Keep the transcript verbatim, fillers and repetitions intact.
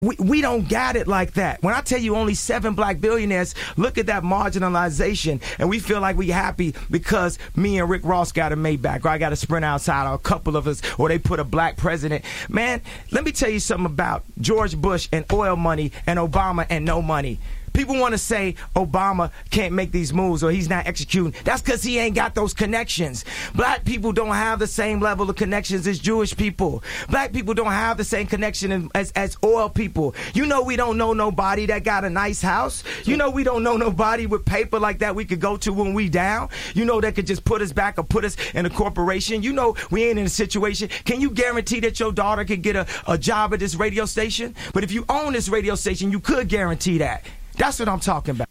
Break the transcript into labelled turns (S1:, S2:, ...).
S1: We, we don't got it like that. When I tell you only seven black billionaires, look at that marginalization, and we feel like we happy because me and Rick Ross got a Maybach, or I got a Sprint outside, or a couple of us, or they put a black president. Man, let me tell you something about George Bush and oil money and Obama and no money. People want to say Obama can't make these moves or he's not executing. That's because he ain't got those connections. Black people don't have the same level of connections as Jewish people. Black people don't have the same connection as, as oil people. You know we don't know nobody that got a nice house. You know we don't know nobody with paper like that we could go to when we down. You know that could just put us back or put us in a corporation. You know we ain't in a situation. Can you guarantee that your daughter could get a, a job at this radio station? But if you own this radio station, you could guarantee that. That's what I'm talking about.